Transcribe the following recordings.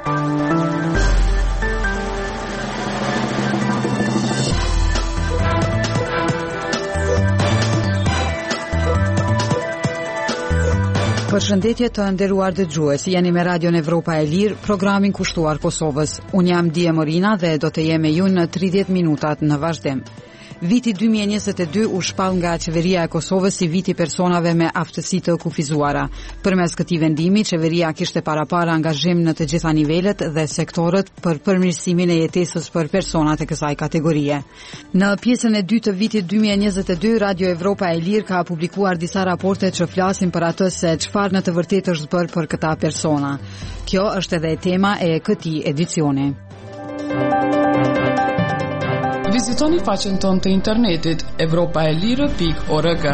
Përshëndetje të nderuar dëgjues, jeni me Radion Evropa e Lirë, programin kushtuar Kosovës. Unë jam Dije Morina dhe do të jem me ju në 30 minutat në vazhdim. Viti 2022 u shpall nga qeveria e Kosovës si viti personave me aftësi të kufizuara. Përmes këtij vendimi, qeveria kishte parapara angazhim në të gjitha nivelet dhe sektorët për përmirësimin e jetesës për personat e kësaj kategorie. Në pjesën e dytë të vitit 2022, Radio Evropa e Lirë ka publikuar disa raporte që flasin për atë se çfarë në të vërtetë është bërë për këta persona. Kjo është edhe tema e këtij edicioni. Vizitoni faqen tonë të internetit evropaelire.org.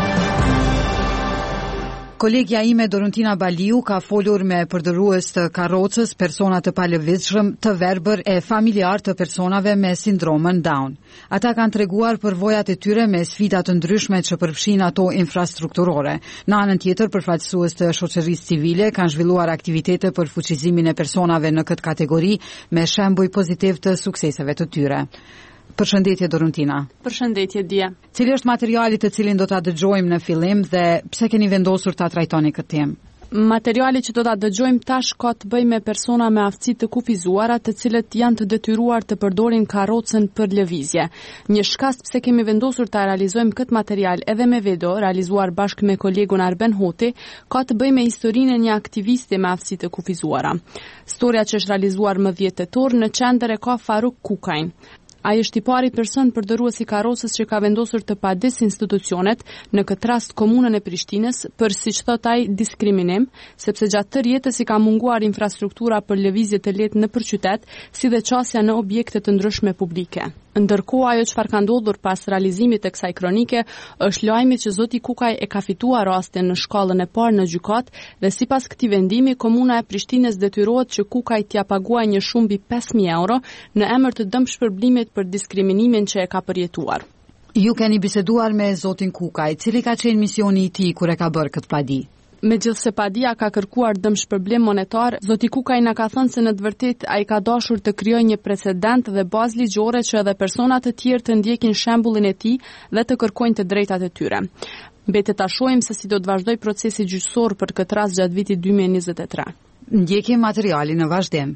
Kolegja ime Doruntina Baliu ka folur me përdërues të karrocës, persona të palëvizshëm, të verbër e familjar të personave me sindromën Down. Ata kanë treguar për vojat e tyre me sfida të ndryshme që përfshin ato infrastrukturore. Në anën tjetër, përfaqësues të shoqërisë civile kanë zhvilluar aktivitete për fuqizimin e personave në këtë kategori me shembuj pozitiv të sukseseve të tyre. Përshëndetje Doruntina. Përshëndetje Dije. Cili është materiali të cilin do ta dëgjojmë në fillim dhe pse keni vendosur ta trajtoni këtë temë? Materiali që do ta dëgjojmë tash ka të bëjë me persona me aftësi të kufizuara, të cilët janë të detyruar të përdorin karrocën për lëvizje. Një shkast pse kemi vendosur ta realizojmë këtë material edhe me video, realizuar bashkë me kolegun Arben Hoti, ka të bëjë me historinë e një aktiviste me aftësi të kufizuara. Storia që është realizuar më 10 tetor në qendër e ka Faruk Kukajn. Ai është i pari person përdërues i karrocës që ka vendosur të padis institucionet, në këtë rast komunën e Prishtinës, për siç thot ai diskriminim, sepse gjatë tërë jetës i ka munguar infrastruktura për lëvizje të lehtë nëpër qytet, si dhe qasja në objekte të ndryshme publike. Ndërkohë ajo çfarë ka ndodhur pas realizimit të kësaj kronike është lajmi që zoti Kukaj e ka fituar rastin në shkallën e parë në gjykatë dhe sipas këtij vendimi komuna e Prishtinës detyrohet që Kukaj t'ia paguajë një shumë mbi 5.000 euro në emër të dëmshpërblimit për diskriminimin që e ka përjetuar. Ju keni biseduar me zotin Kukaj, cili ka qenë misioni i tij kur e ka bërë këtë padi? Megjithse padia ka kërkuar dëmshpërblim monetar, zoti Kukaj na ka thënë se në të vërtetë ai ka dashur të krijojë një precedent dhe bazë ligjore që edhe persona të tjerë të ndjekin shembullin e tij dhe të kërkojnë të drejtat e tyre. Mbetet ta shohim se si do të vazhdoj procesi gjyqësor për këtë rast gjatë vitit 2023. Ndjekim materialin në vazhdim.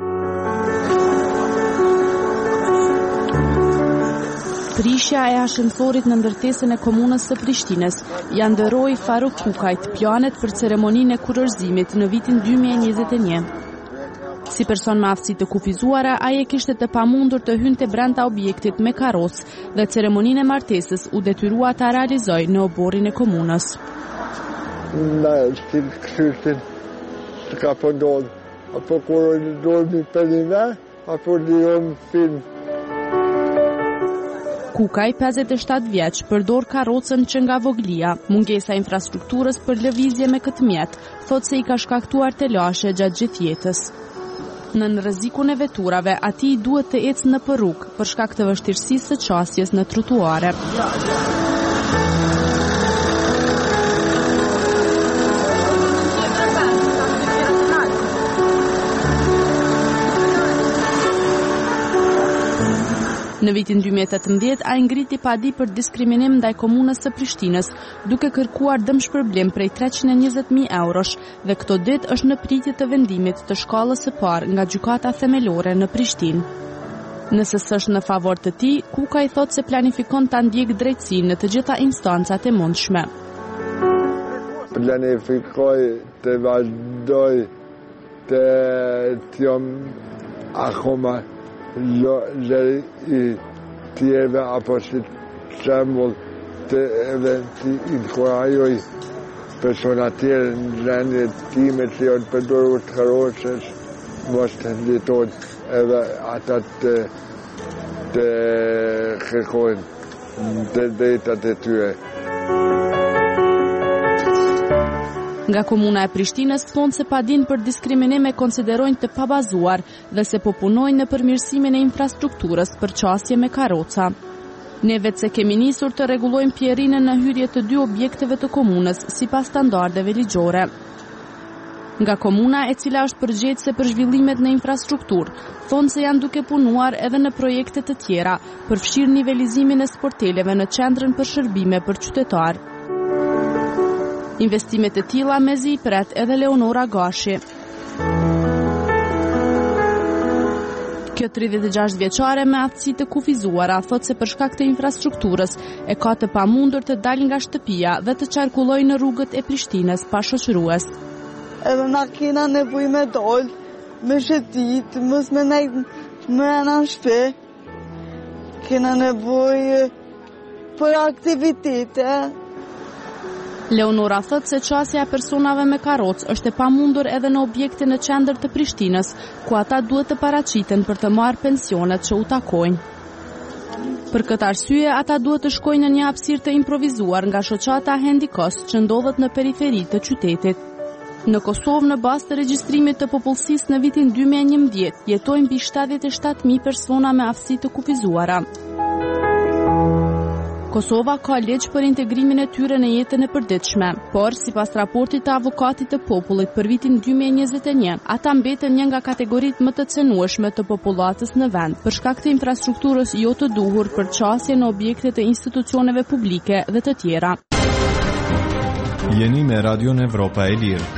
Prishja e ashensorit në ndërtesën e komunës së Prishtinës ja nderoi Faruk Kukajt planet për ceremoninë e kurorëzimit në vitin 2021. Si person me aftësi të kufizuara, ai e kishte të pamundur të hynte brenda objektit me karrocë dhe ceremoninë e martesës u detyrua ta realizojë në oborrin e komunës. Na, stil këshytin që ka pëndodhë, apo kur ndodhë një pëllime, apo një film. Kukaj, 57 vjeç, përdor karrocën që nga voglia. Mungesa e infrastrukturës për lëvizje me këtë mjet, thotë se i ka shkaktuar telashe gjatë gjithë jetës. Në rrezikun e veturave, atij duhet të ecë në rrugë për shkak të vështirësisë së qasjes në trotuare. Në vitin 2018, ai ngriti padi për diskriminim ndaj komunës së Prishtinës, duke kërkuar dëmshpërblim prej 320.000 eurosh dhe këto ditë është në pritje të vendimit të shkallës së parë nga gjykata themelore në Prishtinë. Nëse s'është në favor të tij, Kukaj thotë se planifikon ta ndjekë drejtësinë në të gjitha instancat e mundshme. Planifikoj të vazhdoj të jam akoma lëri i tjerve apo si shembull të edhe të inkurajoj persona tjerë në gjendje time që janë përdorur të karrocës mos të ndjetojnë edhe ata të kërkojnë të drejtat e tyre. Nga komuna e Prishtinës thonë se padin për diskriminim e konsiderojnë të pabazuar dhe se po punojnë në përmirësimin e infrastrukturës për qasje me karroca. Ne vetë se kemi nisur të rregullojmë pjerinën në hyrje të 2 objekteve të komunës sipas standardeve ligjore. Nga komuna e cila është përgjegjëse për zhvillimet në infrastrukturë, thonë se janë duke punuar edhe në projekte të tjera, përfshirë nivelizimin e sporteleve në qendrën për shërbime për qytetarë. Investimet e tilla mezi i pret edhe Leonora Gashi. Kjo 36 vjeçare me aftësi të kufizuara thot se për shkak të infrastrukturës e ka të pamundur të dalë nga shtëpia dhe të qarkullojë në rrugët e Prishtinës pa shoqërues. Edhe na kena nevojë me dal, me shëtit, mos me nejt me në shtëpi. Kena nevojë për aktivitete. Leonora thot se qasja e personave me karrocë është e pamundur edhe në objekte në qendër të Prishtinës, ku ata duhet të paraqiten për të marrë pensionet që u takojnë. Për këtë arsye, ata duhet të shkojnë në një hapësirë të improvizuar nga shoqata Hendikos që ndodhet në periferi të qytetit. Në Kosovë, në bazë të regjistrimit të popullsisë në vitin 2011, jetojnë mbi 77.000 persona me aftësi të kufizuara. Kosova ka ligj për integrimin e tyre në jetën e përditshme, por sipas raportit të avokatit të popullit për vitin 2021, ata mbeten një nga kategoritë më të cënueshme të popullatës në vend, për shkak të infrastrukturës jo të duhur për qasje në objekte të institucioneve publike dhe të tjera. Jeni me Radion Evropa e Lirë.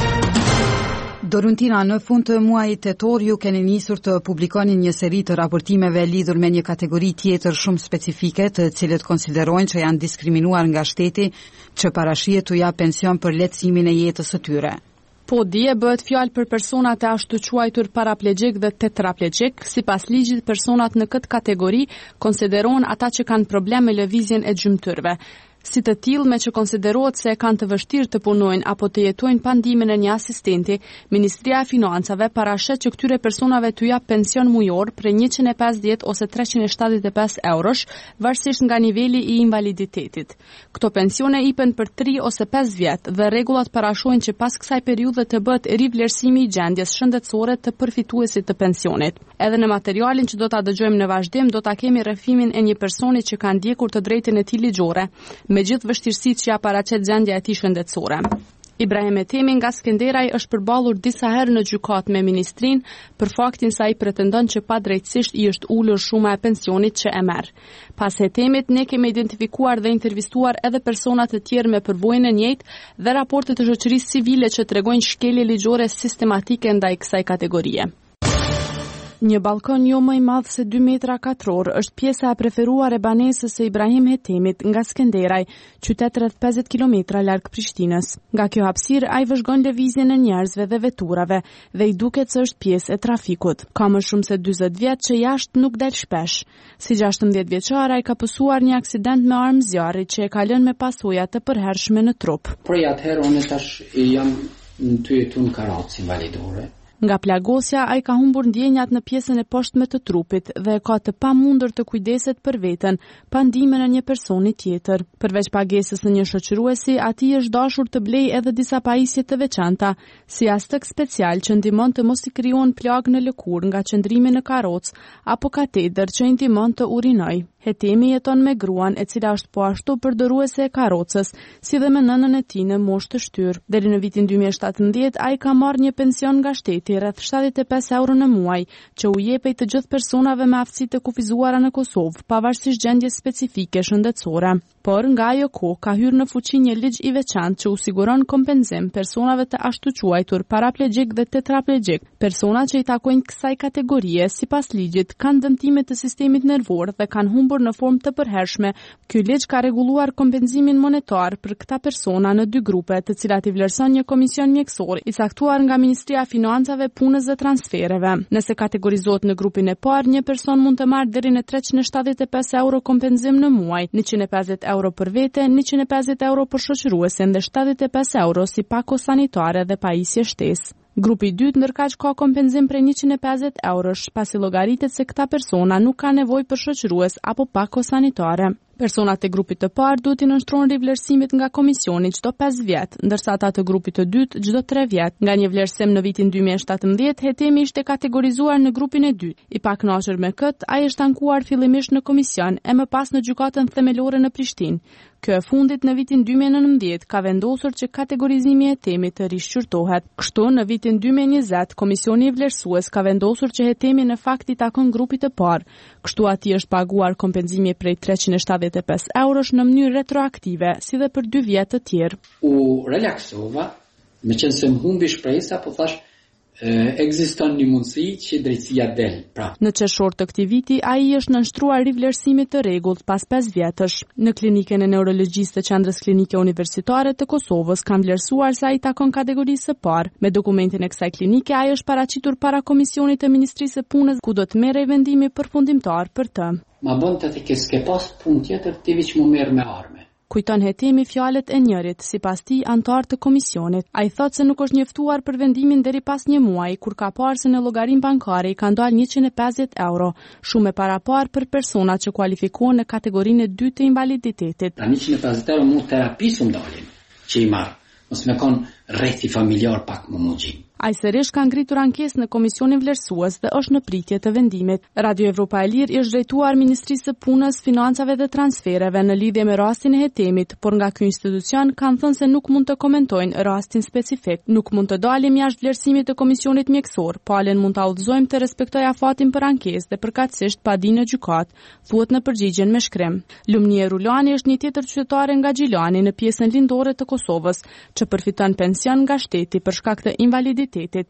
Doruntina, në fund të muajit tetor ju keni nisur të publikoni një seri të raportimeve lidhur me një kategori tjetër shumë specifike, të cilët konsiderojnë që janë diskriminuar nga shteti, që parashihet t'u jap pension për lehtësimin e jetës së tyre. Po dje bëhet fjalë për personat e ashtu quajtur paraplegjik dhe tetraplegjik. Sipas ligjit, personat në këtë kategori konsiderohen ata që kanë problem me lëvizjen e gjymtyrëve. Si të tillë me që konsiderohet se kanë të vështirë të punojnë apo të jetojnë pa ndihmën e një asistenti, Ministria e Financave parashet që këtyre personave t'u jap pension mujor prej 150 ose 375 eurosh, varësisht nga niveli i invaliditetit. Këto pensione ipen për 3 ose 5 vjet dhe rregullat parashojnë që pas kësaj periudhe të bëhet rivlerësimi i gjendjes shëndetësore të përfituesit të pensionit. Edhe në materialin që do ta dëgjojmë në vazhdim, do ta kemi rrëfimin e një personi që ka ndjekur të drejtën e tij ligjore, me gjithë vështirësitë që ja paraqet gjendja e tij shëndetësore. Ibrahim Hetemi nga Skenderaj është përballur disa herë në gjykatë me ministrinë për faktin se ai pretendon që padrejtësisht i është ulur shuma e pensionit që e merr. Pas Hetemit, ne kemi identifikuar dhe intervistuar edhe persona të tjerë me përvojën e njëjtë dhe raporte të shoqërisë civile që tregojnë shkelje ligjore sistematike ndaj kësaj kategorie. Një balkon jo më i madh se 2 metra katror është pjesa e preferuar e banesës së Ibrahim Hetemit nga Skenderaj, qytet rreth 50 kilometra larg Prishtinës. Nga kjo hapësirë ai vëzhgon lëvizjen e njerëzve dhe veturave dhe i duket se është pjesë e trafikut. Ka më shumë se 40 vjet që jashtë nuk del shpesh. Si 16 vjeçar ai ka pësuar një aksident me armë zjarri që e ka lënë me pasoja të përhershme në trup. Por atëherë unë tash jam në tyetun karrocë invalidore. Nga plagosja, ai ka humbur ndjenjat në pjesën e poshtme të trupit dhe ka të pamundur të kujdeset për veten, pa ndihmën e një personi tjetër. Përveç pagesës në një shoqëruesi, atij është dashur të blejë edhe disa pajisje të veçanta, si astek special që ndihmon të mos i krijohen plag në lëkurë nga qëndrimi në karrocë apo katedër që i ndihmon të urinojë. Hetemi jeton me gruan, e cila është po ashtu përdoruese e karrocës, si dhe me nënën e tij në moshë të shtyrë. Deri në vitin 2017 ai ka marrë një pension nga shteti rreth 75 euro në muaj, që u jepej të gjithë personave me aftësi të kufizuara në Kosovë, pavarësisht gjendjes specifike shëndetësore. Por nga ajo kohë ka hyrë në fuqi një ligj i veçantë që u siguron kompenzim personave të ashtu quajtur paraplegjik dhe tetraplegjik. Personat që i takojnë kësaj kategorie sipas ligjit kanë dëmtime të sistemit nervor dhe kanë humbur në formë të përhershme. Ky ligj ka rregulluar kompenzimin monetar për këta persona në 2 grupe, të cilat i vlerëson një komision mjekësor i caktuar nga Ministria e Financave, Punës dhe Transfereve. Nëse kategorizohet në grupin e parë, një person mund të marrë deri në 375 euro kompenzim në muaj, 150 euro për vete, 150 euro për shoqëruesin dhe 75 euro si pako sanitare dhe pajisje shtesë. Grupi i dytë ndërkaq ka kompenzim prej 150 eurosh, pasi llogaritet se këta persona nuk ka nevojë për shoqërues apo pako sanitare. Personat e grupit të parë duhet të nënshtrohen rivlerësimit nga komisioni çdo 5 vjet, ndërsa ata të grupit të dytë çdo 3 vjet. Nga një vlerësim në vitin 2017, Hetemi ishte kategorizuar në grupin e dytë. I pakënaqur me këtë, ai është ankuar fillimisht në komision e më pas në gjykatën themelore në Prishtinë. Kjo e fundit në vitin 2019 ka vendosur që kategorizimi i Hetemit të rishqyrtohet. Kështu në vitin 2020 Komisioni i Vlerësues ka vendosur që Hetemi në fakt i takon grupit të parë. Kështu atij është paguar kompenzimi prej 375 eurosh në mënyrë retroaktive, si dhe për 2 vjet të tjerë. U relaksova, meqense më humbi shpresa, po thash ekziston një mundësi që drejtësia del. Në qershor të këtij viti, ai është nënshtruar rivlerësimit të rregullt pas 5 vjetësh. Në klinikën e neurologjisë të Qendrës Klinike Universitare të Kosovës kanë vlerësuar se ai takon kategorisë së parë. Me dokumentin e kësaj klinike, ai është paraqitur para Komisionit të Ministrisë së Punës, ku do të merrej vendimi përfundimtar për të. Ma bën të ke s'ke pas punë tjetër ti veç më merr me armë. Kujton Hetemi fjalët e njërit, sipas tij antar të komisionit. Ai thotë se nuk është njoftuar për vendimin deri pas një muaji, kur ka parë se në llogarinë bankare i ka dalë 150 euro, shumë e parapar për persona që kualifikohen në kategorinë e dytë të invaliditetit. 150 euro mu terapisë më dalin, që i marr. Mos me kon rrethi familjar pak më mundjim. Ai sërish ka ngritur ankesë në Komisionin Vlerësues dhe është në pritje të vendimit. Radio Evropa e Lirë është drejtuar Ministrisë së Punës, Financave dhe Transfereve në lidhje me rastin e Hetemit, por nga ky institucion kanë thënë se nuk mund të komentojnë rastin specifik. Nuk mund të dalim jashtë vlerësimit të komisionit mjekësor. Palën mund ta udhëzojmë të respektojë afatin për ankesë dhe përkatësisht pa dinë në gjykat, thuhet në përgjigjen me shkrim. Lumnie Rulani është një tjetër qytetare nga Gjilani në pjesën lindore të Kosovës, që përfiton pension nga shteti për shkak të invaliditetit.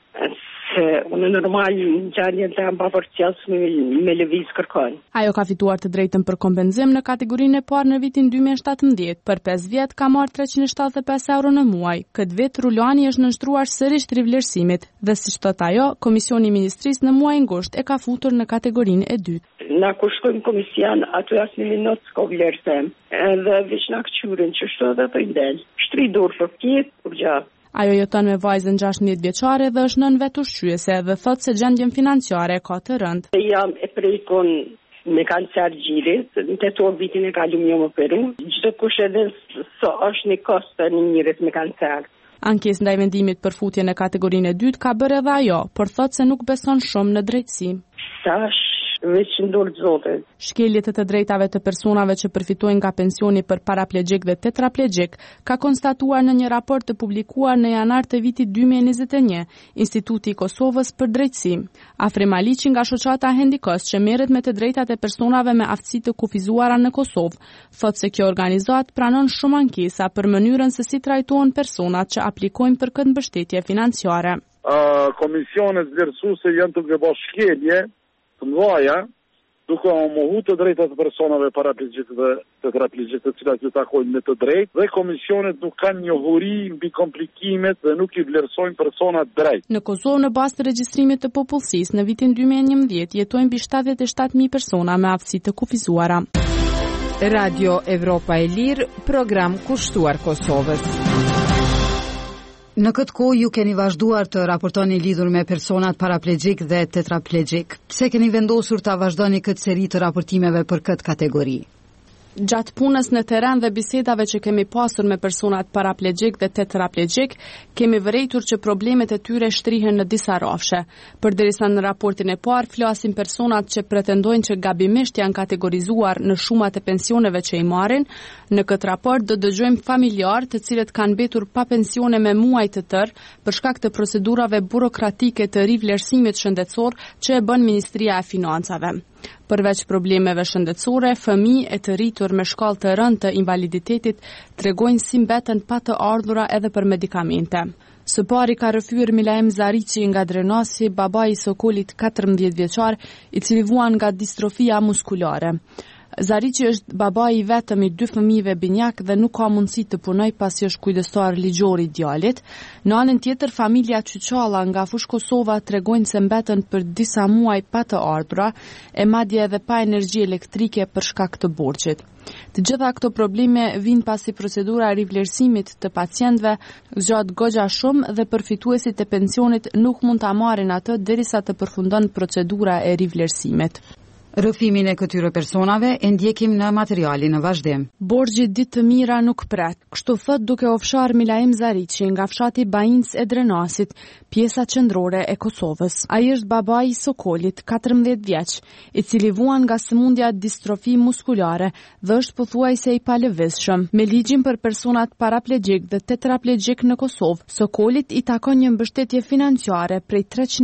Se unë normal ngjarjen e pavarësisë me lëviz kërkon. Ajo ka fituar të drejtën për kompenzim në kategorinë e parë në vitin 2017. Për 5 vjet ka marrë 375 euro në muaj. Këtë vit Rulani është nënshtruar sërish rivlerësimit dhe siç thot ajo, Komisioni i Ministrisë në muajin gusht e ka futur në kategorinë e dytë. Na kur shkojmë komision, aty asnjë minut s'ka vlerësim. Edhe veç na kçyrin që shto dhe të ndel. Shtridor për kjet, për gjatë. Ajo jeton me vajzën 16 vjeçare dhe është nën vetushqyese dhe thotë se gjendjen financiare ka të rëndë. Jam e prekun me kancer gjirit, në 8 vitin e kalum jo më Peru. Çdo kush edhe sa është një koste në njerëz me kancer. Ankesë ndaj vendimit për futje në kategorinë e dytë ka bërë edhe ajo, por thotë se nuk beson shumë në drejtësi. Tash veç ndor zotit. Shkeljet e të drejtave të personave që përfitojnë nga pensioni për paraplegjik dhe tetraplegjik ka konstatuar në një raport të publikuar në janar të vitit 2021, Instituti i Kosovës për drejtësi. Afrim Aliqi nga shoqata Hendikos që merret me të drejtat e personave me aftësi të kufizuara në Kosovë, thotë se kjo organizat pranon shumë ankesa për mënyrën se si trajtohen personat që aplikojnë për këtë mbështetje financiare. Komisionet vlerësuese janë të bëjë shkelje të mëdha, duke u mohu të drejtat e personave paraplegjik dhe tetraplegjik të cilat ju takojnë me të drejtë, dhe komisionet nuk kanë njohuri mbi komplikimet dhe nuk i vlerësojnë personat drejt. Në Kosovë, në bazë të regjistrimit të popullsisë, në vitin 2011 jetojnë mbi 77.000 persona me aftësi të kufizuara. Radio Evropa e Lirë, program kushtuar Kosovës. Në këtë kohë ju keni vazhduar të raportoni lidhur me personat paraplegjik dhe tetraplegjik. Pse keni vendosur ta vazhdoni këtë seri të raportimeve për këtë kategori? Gjatë punës në teren dhe bisedave që kemi pasur me personat paraplegjik dhe tetraplegjik, kemi vërejtur që problemet e tyre shtrihen në disa rrafshe. Përderisa në raportin e parë flasin personat që pretendojnë që gabimisht janë kategorizuar në shumat e pensioneve që i marrin, në këtë raport do dëgjojmë familjar të cilët kanë mbetur pa pensione me muaj të tërë për shkak të procedurave burokratike të rivlerësimit shëndetësor që e bën Ministria e Financave. Përveç problemeve shëndetësore, fëmijë e të rritur me shkallë të rëndë të invaliditetit tregojnë si mbeten pa të ardhura edhe për medikamente. Së pari ka rrëfyer Milaem Zariqi nga Drenasi, babai i Sokolit 14 vjeçar, i cili vuan nga distrofia muskulare. Zariqi është babai i vetëm i 2 fëmijëve binjak dhe nuk ka mundësi të punojë pasi është kujdestar ligjor i djalit. Në anën tjetër, familja Qyqalla nga fushë Kosova tregojnë se mbeten për disa muaj pa të ardhura, e madje edhe pa energji elektrike për shkak të borxhit. Të gjitha këto probleme vijnë pasi procedura e rivlerësimit të pacientëve zgjat goxha shumë dhe përfituesit e pensionit nuk mund ta marrin atë derisa të përfundon procedura e rivlerësimit. Rrëfimin e këtyre personave e ndjekim në materialin në vazhdim. Borxhi ditë të mira nuk pret. Kështu thot duke ofshar Milaim Zariçi nga fshati Bajinc e Drenasit, pjesa qendrore e Kosovës. Ai është babai i Sokolit, 14 vjeç, i cili vuan nga sëmundja distrofi muskulare dhe është pothuajse i palëvizshëm. Me ligjin për personat paraplegjik dhe tetraplegjik në Kosovë, Sokolit i takon një mbështetje financiare prej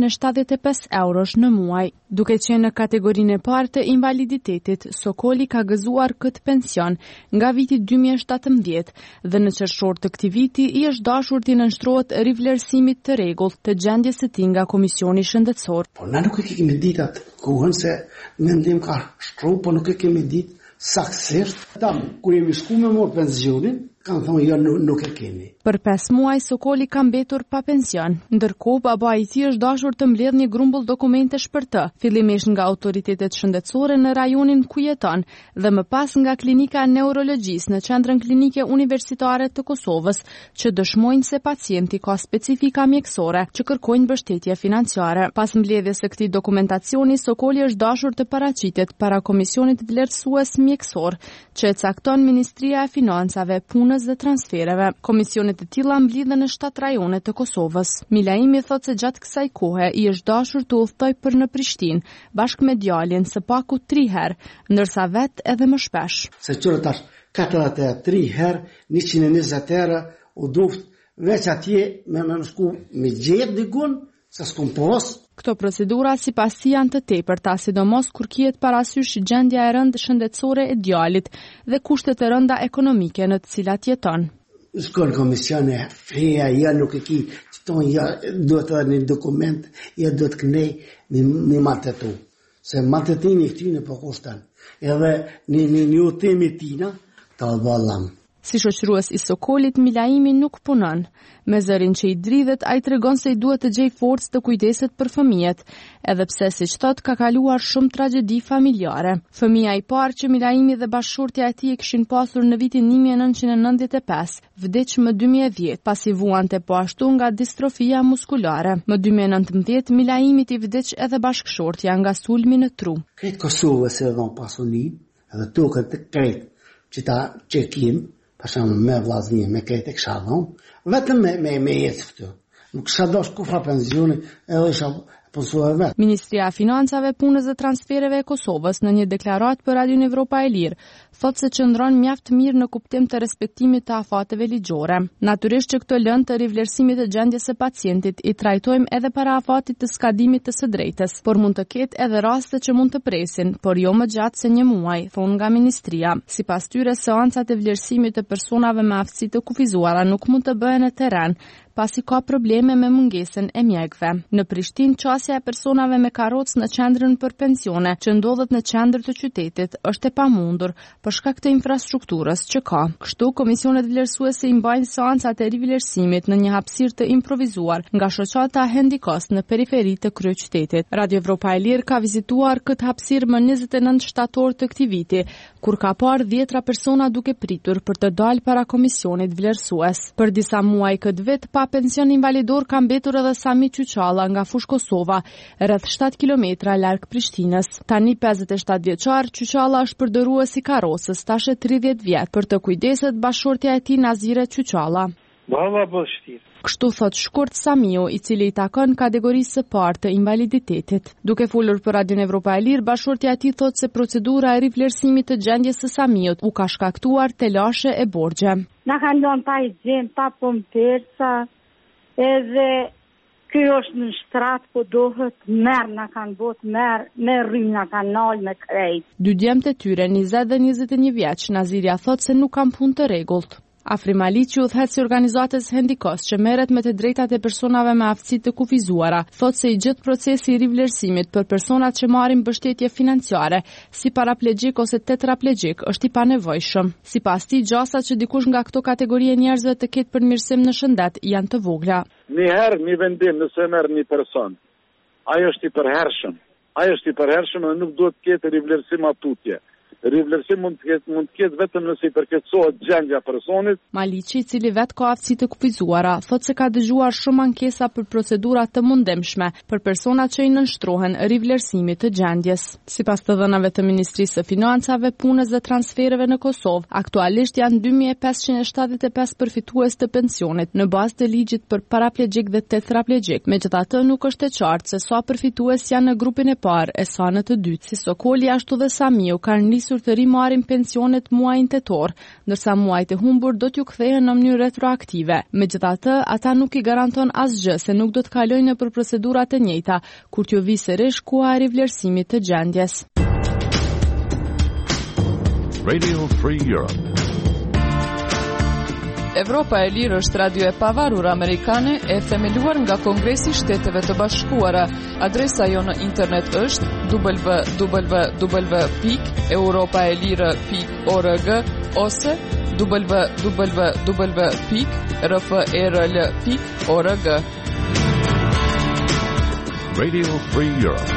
375 eurosh në muaj. Duke qenë në kategorinë e parë të invaliditetit, Sokoli ka gëzuar këtë pension nga viti 2017 dhe në qershor të këtij viti i është dashur t'i nënshtrohet rivlerësimit të rregullt të gjendjes së tij nga Komisioni Shëndetësor. Po na nuk e kemi ditë atë kohën se mendim ka shtru, po nuk e kemi ditë saktësisht. Kur jemi shku me mor pensionin, kanë thonë jo nuk e kemi. Për 5 muaj Sokoli ka mbetur pa pension, ndërkohë babai i tij është dashur të mbledhë një grumbull dokumentesh për të, fillimisht nga autoritetet shëndetësore në rajonin ku jeton dhe më pas nga klinika neurologjisë në Qendrën Klinike Universitare të Kosovës, që dëshmojnë se pacienti ka specifika mjekësore që kërkojnë mbështetje financiare. Pas mbledhjes së këtij dokumentacioni, Sokoli është dashur të paraqitet para Komisionit Vlerësues Mjekësor, që e cakton Ministria e Financave, Punës dhe Transfereve. Komisionet të tilla mblidhen në 7 rajone të Kosovës. Milaimi thotë se gjatë kësaj kohe i është dashur të udhtoj për në Prishtinë, bashkë me djalin së paku 3 herë, ndërsa vetë edhe më shpesh. Se qërë tash 43 herë, 120 herë, u duft veç atje me më shku me gjetë digun, se s'kum pos. Këto procedura sipas tij janë të tepërta, sidomos kur kihet parasysh gjendja e rëndë shëndetësore e djalit dhe kushtet e rënda ekonomike në të cilat jeton. Shkon komisione, feja, ja nuk e ki, qëton, ja duhet edhe një dokument, ja duhet kënej një martetu. Se martetimi këtyne po kushtan. Edhe një utemi tina, të alballam. Si shoqërues i Sokolit, Milaimi nuk punon. Me zërin që i dridhet, ai tregon se i duhet të gjej forcë të kujdeset për fëmijët, edhe pse siç thot ka kaluar shumë tragjedi familjare. Fëmia i parë që Milaimi dhe bashkëshortja e tij e kishin pasur në vitin 1995, vdiq më 2010, pasi vuante po ashtu nga distrofia muskulare. Më 2019 Milaimit i vdiq edhe bashkëshortja nga sulmi në tru. Këtë Kosovës e dhon pasunin, edhe tukët të krejt që ta qekim, pashamë me vllazni, me krejt e kësha dhon, vetëm me jetë këtu. Nuk kësha dosh kufra pensioni, edhe isha punësuar vetë. Ministria e Financave, Punës dhe Transfereve e Kosovës në një deklaratë për Radion Evropa e Lirë thotë se qëndron mjaft mirë në kuptim të respektimit të afateve ligjore. Natyrisht që këto lëndë të rivlerësimit të gjendjes së pacientit i trajtojmë edhe para afatit të skadimit të së drejtës, por mund të ketë edhe raste që mund të presin, por jo më gjatë se 1 muaj, thonë nga ministria. Sipas tyre, seancat e vlerësimit të personave me aftësi të kufizuara nuk mund të bëhen në terren, pasi ka probleme me mungesën e mjekëve. Në Prishtinë, qasja e personave me karrocë në qendrën për pensione, që ndodhet në qendër të qytetit, është e pamundur për shkak të infrastrukturës që ka. Kështu, komisionet vlerësuese i mbajnë seancat e rivlerësimit në një hapësirë të improvizuar nga shoqata Hendikos në periferi të kryeqytetit. Radio Evropa e Lirë ka vizituar këtë hapësirë më 29 shtator të këtij viti, kur ka parë 10 persona duke pritur për të dalë para komisionit vlerësues. Për disa muaj këtë vit, pa pension invalidor ka mbetur edhe Sami Qyçalla nga Fush Kosova, rreth 7 kilometra larg Prishtinës. Tani 57 vjeçar, Qyçalla është përdorur si karrocës, tash 30 vjet, për të kujdeset bashkëshortja e tij Nazire Qyçalla. Kështu thot shkurt Samiu, i cili i takon kategorisë së parë të invaliditetit. Duke folur për Radion Evropa e Lirë, bashkëshortja e tij thot se procedura e rivlerësimit të gjendjes së Samiut u ka shkaktuar telashe e borxhe. Na kanë lënë pa higjen, pa pompersa, edhe ky është në shtrat po dohet merr, na kanë bot merr, me rryna kanë nal me krejt. Dy djemtë e tyre, 20 dhe 21 vjeç, Naziria thot se nuk kanë punë të rregullt. Afrim Ali, udhëheqësi i organizatës Hendikos që merret me të drejtat e personave me aftësi të kufizuara, thotë se i gjithë procesi i rivlerësimit për personat që marrin mbështetje financiare, si paraplegjik ose tetraplegjik, është i panevojshëm. Sipas tij, gjasat që dikush nga këto kategorie njerëzve të ketë përmirësim në shëndet janë të vogla. Njëherë një vendim nëse merr një person, ai është i përhershëm. Ai është i përhershëm dhe nuk duhet të ketë rivlerësim atutje. Rivlerësim mund të ketë vetëm nëse I përkeçohet gjendja e personit. Maliqi, I cili vet ka aftësi të kufizuara, thotë se ka dëgjuar shumë ankesa për procedura të mundemshme për personat që I nënshtrohen rivlerësimit të gjendjes. Sipas të dhënave të Ministrisë së Financave, Punës dhe Transfereve në Kosovë, aktualisht janë 2575 përfitues të pensionit në bazë të ligjit për paraplegjik dhe tetraplegjik. Megjithatë, nuk është e qartë se sa përfitues janë në grupin e parë e sa në të dytë. Si Sokoli ashtu dhe Samiu kanë nisur të rimarrin pensionet muajin tetor, ndërsa muajt e humbur do t'ju kthehen në mënyrë retroaktive. Megjithatë, ata nuk I garanton asgjë se nuk do të kalojnë nëpër procedurat e njëjta kur t'ju vi sërish koha e rivlerësimit të gjendjes. Radio Free Europe. Evropa e Lirë është radio e pavarur amerikane e themeluar nga Kongresi I Shteteve të Bashkuara. Adresa jo në internet është www.europaelire.org ose www.rferl.org. Radio Free Europe.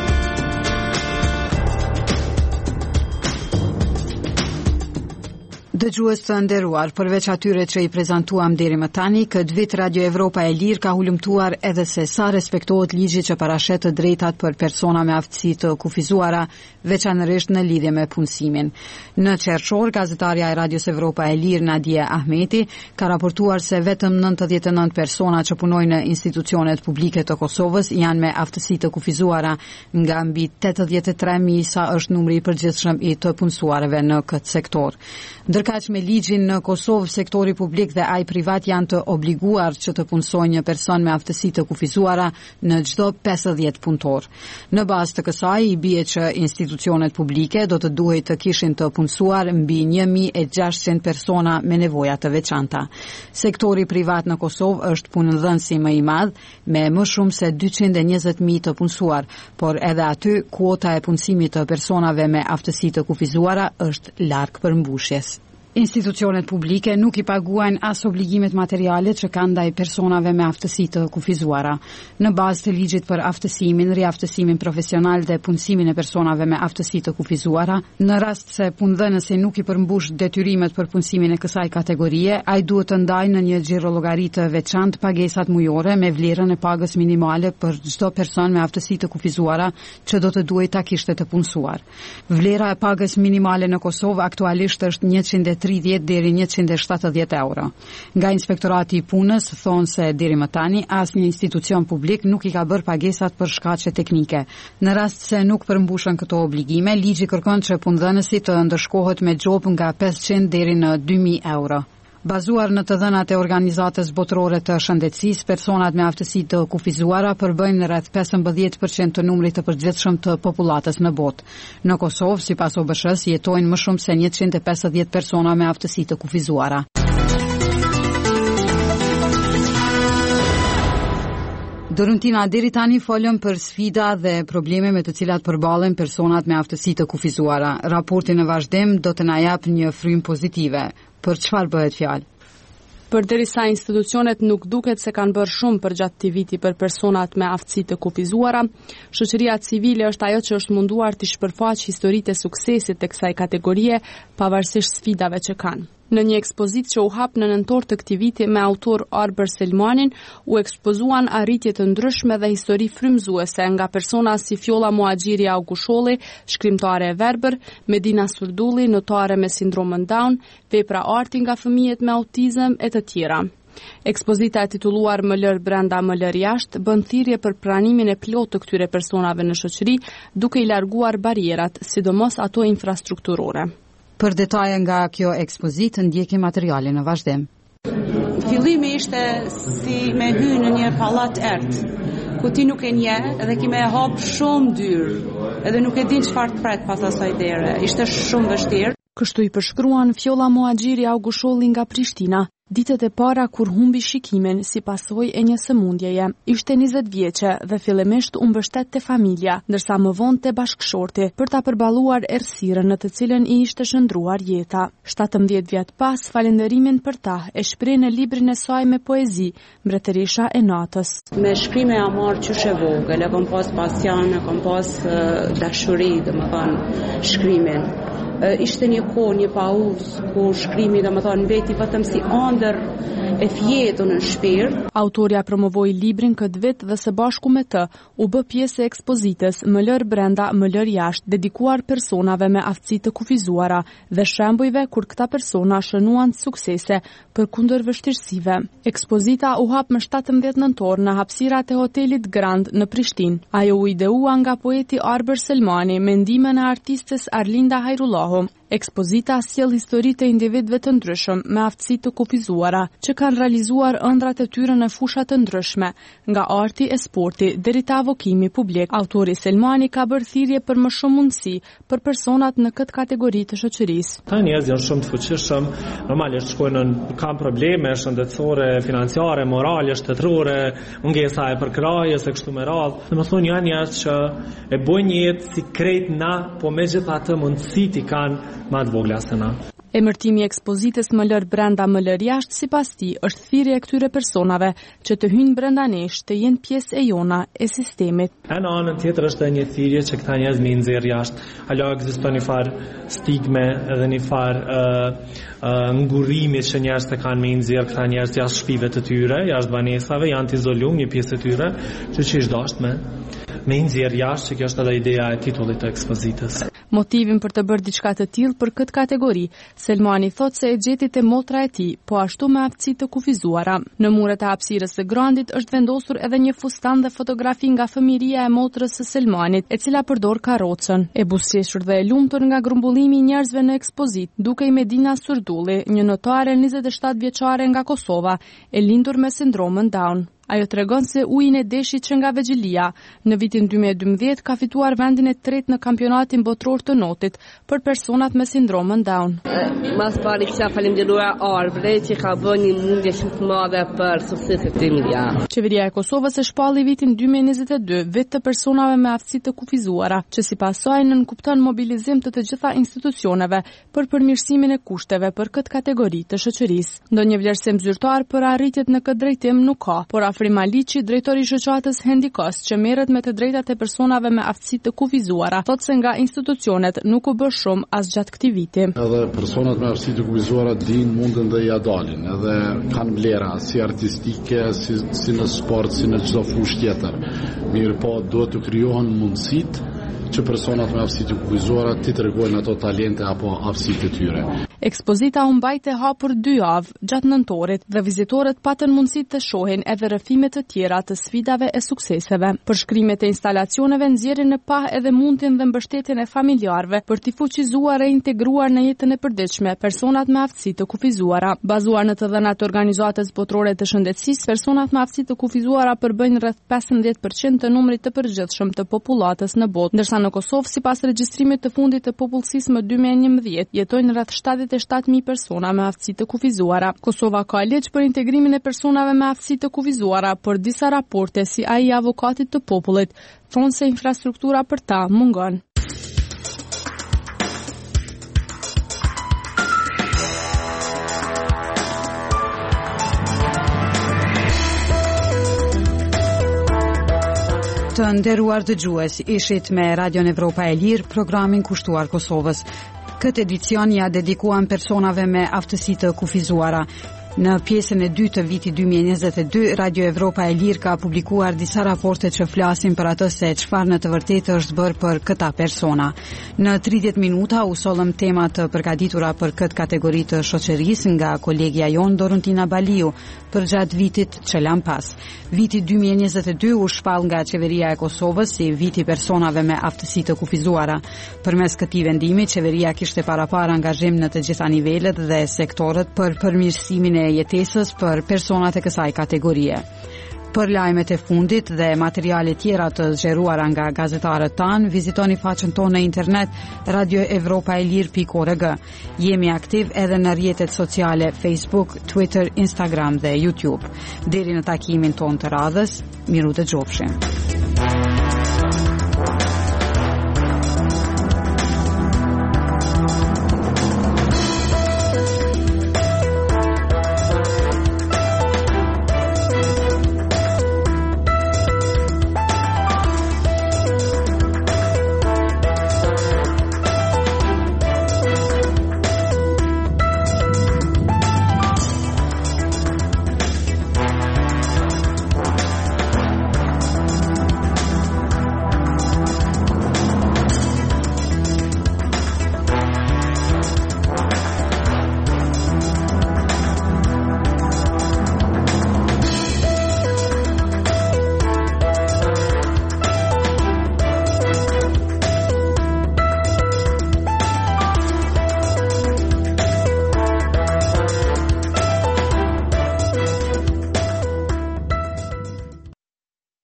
Dëgjues të nderuar, përveç atyre që I prezantuam deri më tani, këtë vit Radio Evropa e Lirë ka hulumtuar edhe se sa respektohet ligji që parashet të drejtat për persona me aftësi të kufizuara, veçanërisht në lidhje me punësimin. Në qershor, gazetarja e Radios Evropa e Lirë, Nadia Ahmeti, ka raportuar se vetëm 99 persona që punojnë në institucionet publike të Kosovës janë me aftësi të kufizuara, nga mbi 83.000 sa është numri I përgjithshëm I të punësuarve në këtë sektor. Ndërkaq me ligjin në Kosovë, sektori publik dhe ai privat janë të obliguar që të punësojnë një person me aftësi të kufizuara në çdo 50 punëtor. Në bazë të kësaj, I bie që institucionet publike do të duhej të kishin të punësuar mbi 1600 persona me nevoja të veçanta. Sektori privat në Kosovë është punëdhënësi më I madh me më shumë se 220.000 të punësuar, por edhe aty kuota e punësimit të personave me aftësi të kufizuara është larg përmbushjes. Institucionet publike nuk I paguajnë as obligimet materiale që kanë ndaj personave me aftësi të kufizuara. Në bazë të ligjit për aftësimin, riaftësimin profesional dhe punësimin e personave me aftësi të kufizuara, në rast se punëdhënësi nuk I përmbush detyrimet për punësimin e kësaj kategorie, ai duhet të ndajë në një xhirologari të veçantë pagesat mujore me vlerën e pagës minimale për çdo person me aftësi të kufizuara që do të duhej ta kishte të punësuar. Vlera e pagës minimale në Kosovë aktualisht është 130 deri 170 euro. Nga Inspektorati I Punës thonë se deri më tani asnjë institucion publik nuk I ka bërë pagesat për shkaqe teknike. Në rast se nuk përmbushën këto obligime, ligji kërkon që punëdhënësi të ndërshkohet me xhop nga 500 deri në 2000 euro. Bazuar në të dhënat e Organizatës Botërore të Shëndetësisë, personat me aftësi të kufizuara përbëjnë rreth 15% të numrit të përgjithshëm të popullatës në botë. Në Kosovë, sipas OBSH-s, jetojnë më shumë se 150 persona me aftësi të kufizuara. Doruntina, deri tani folëm për sfida dhe probleme me të cilat përballen personat me aftësi të kufizuara. Raporti në vazhdim do të na japë një frym pozitive. Për çfarë bëhet fjalë? Përderisa institucionet nuk duket se kanë bërë shumë për gjatë këtij viti për personat me aftësi të kufizuara, shoqëria civile është ajo që është munduar të shpërfaqë historitë e suksesit të kësaj kategorie, pavarësisht sfidave që kanë. Në një ekspozitë që u hap në nëntor të këtij viti me autor Arber Selmanin, u ekspozuan arritje të ndryshme dhe histori frymëzuese nga persona si Fjolla Muaxhiri Augusholli, shkrimtare e verbër, Medina Surdulli, notare me sindromën Down, vepra arti nga fëmijët me autizëm e të tjera. Ekspozita e titulluar Më lër brenda, më lër jashtë bën thirrje për pranimin e plotë të këtyre personave në shoqëri, duke I larguar barierat, sidomos ato infrastrukturore. Për detaje nga kjo ekspozitë ndjekim materialin në vazhdim. Fillimi ishte si me hyrë në një pallat errët, ku ti nuk e njeh dhe ki me hap shumë dyrë, edhe nuk e din çfarë të pret pas asaj dere. Ishte shumë vështirë. Kështu I përshkruan Fjolla Muaxhiri Augusholli nga Prishtina. Ditët e para kur humbi shikimin si pasojë e një sëmundjeje. Ishte 20 vjeçe dhe fillimisht u mbështet te familja, ndërsa më vonë te bashkëshorti për ta përballuar errësirën në të cilën I ishte shndruar jeta. 17 vjet pas, falënderimin për ta e shpreh në librin e saj me poezi, Mbretërisha e natës. Me shkrime a marrë qyshe vogël, e kom pas pasion, e kom pas dashuri, domethënë shkrimin. ishte një kohë, një pauzë, ku shkrimi mbeti vetëm si ëndër e fjetur në shpirt. Autoria promovoi librin këtë vit dhe së bashku me të u bë pjesë e ekspozitës Më lër brenda, më lër jashtë, dedikuar personave me aftësi të kufizuara dhe shembujve kur këta persona shënuan suksese përkundër vështirësive. Ekspozita u hap më 17 nëntor në hapësirat e hotelit Grand në Prishtinë. Ajo u ideua nga poeti Arber Selmani me ndihmën e artistes Arlinda Hajrullahu. Ekspozita sjell histori të individëve të ndryshëm me aftësi të kufizuara që kanë realizuar ëndrat e tyre në fusha të ndryshme, nga arti e sporti deri te avokimi publik. Autori Selmani ka bërë thirrje për më shumë mundësi për personat në këtë kategori të shoqërisë. Ta njerëz janë shumë të fuqishëm, normalisht shkojnë kanë probleme shëndetësore, financiare, morale, shtetërore, mungesa e përkrahjes e kështu me radhë. Domethënë janë njerëz që e bojnë jetë si krejt na, po megjithatë mundësitë i kanë ma të vogla se na. Emërtimi i ekspozitës Më lër brenda, më lër jashtë sipas tij është thirrje e këtyre personave që të hyjnë brenda nesh, të jenë pjesë e jona e sistemit. Në anën tjetër është një thirrje që këta njerëz më nxjerr jashtë. Alo ekziston një far stigme edhe një far ngurrimi që njerëzit e kanë më nxjerr këta njerëz jashtë shtëpive të tyre, jashtë banesave, janë të izoluar një pjesë e tyre, që çish dashme me nxjerr jashtë, që kjo është edhe ideja e titullit të ekspozitës. Motivin për të bërë diçka të tillë për këtë kategori, Selmani thot se e gjeti te motra e tij, po ashtu me aftësi të kufizuara. Në muret e hapësirës së Grandit është vendosur edhe një fustan dhe fotografi nga fëmiria e motrës së Selmanit, e cila përdor karrocën. E buzëqeshur dhe e lumtur nga grumbullimi i njerëzve në ekspozit, dukej Medina Surdulli, një notare 27 vjeçare nga Kosova, e lindur me sindromën Down. Ajo tregon se ujin e deshit që nga Vegjelia në vitin 2012 ka fituar vendin e tretë në kampionatin botror të notit për personat me sindromën Down. Mas pari kisha falenderuar Arbëre që ka bërë një mundje shumë të madhe për sukseset e mia. Qeveria e Kosovës e shpalli vitin 2022 vit të personave me aftësi të kufizuara, që sipas saj nënkupton mobilizim të gjitha institucioneve për përmirësimin e kushteve për këtë kategori të shoqërisë. Ndonjë vlerësim zyrtar për arritjet në këtë drejtim nuk ka, por Frima Liçi, drejtori i shoqatës Hendikos, që merret me të drejtat e personave me aftësi të kufizuara, thotë se nga institucionet nuk u bë shumë as gjatë këtij viti. Edhe personat me aftësi të kufizuara dinë mundën dhe ja dalin, edhe kanë vlera si artistike, si në sport, si në çdo fushë tjetër. Mirë po, duhet të krijohen mundësitë që personat me aftësi të kufizuara t'i tregojnë ato talente apo aftësitë e tyre. Ekspozita u mbajt e hapur 2 javë gjatë nëntorit dhe vizitorët patën mundësi të shohin edhe rrëfime të tjera të sfidave e sukseseve. Përshkrimet e instalacioneve nxjerrin në pah edhe mundin dhe mbështetjen e familjarëve për t'i fuqizuar e integruar në jetën e përditshme personat me aftësi të kufizuara. Bazuar në të dhënat e Organizatës Botërore të Shëndetësisë, personat me aftësi të kufizuara përbëjnë rreth 15% të numrit të përgjithshëm të popullatës në botë, ndërsa në Kosovë, sipas regjistrimit të fundit të popullsisë më 2011, jetojnë rreth 77.000 persona me aftësi të kufizuara. Kosova ka ligj për integrimin e personave me aftësi të kufizuara, por disa raporte si ai i avokatit të popullit thonë se infrastruktura për ta mungon. Të nderuar dëgjues, ishit me Radion Evropa e Lirë, programin kushtuar Kosovës. Këtë edicion ja dedikuan personave me aftësi të kufizuara. Në pjesën e dytë të vitit 2022, Radio Evropa e Lirë ka publikuar disa raporte që flasin për atë se çfarë në të vërtetë është bërë për këta persona. Në 30 minuta u sollëm tema të përgatitura për këtë kategori të shoqërisë nga kolegja jon Doruntina Baliu përgjatë vitit që lan pas. Viti 2022 u shpall nga qeveria e Kosovës si viti personave me aftësi të kufizuara. Përmes këtij vendimi, qeveria kishte parapar angazhim në të gjitha nivelet dhe sektorët për përmirësimin e jetesës për personat e kësaj kategorie. Për lajmet e fundit dhe materiale tjera të zgjeruara nga gazetarët tanë, vizitoni faqen tonë në internet radioevropaelir.org. Jemi aktiv edhe në rrjetet sociale Facebook, Twitter, Instagram dhe YouTube. Deri në takimin tonë të radhës, miru dëgjofshim.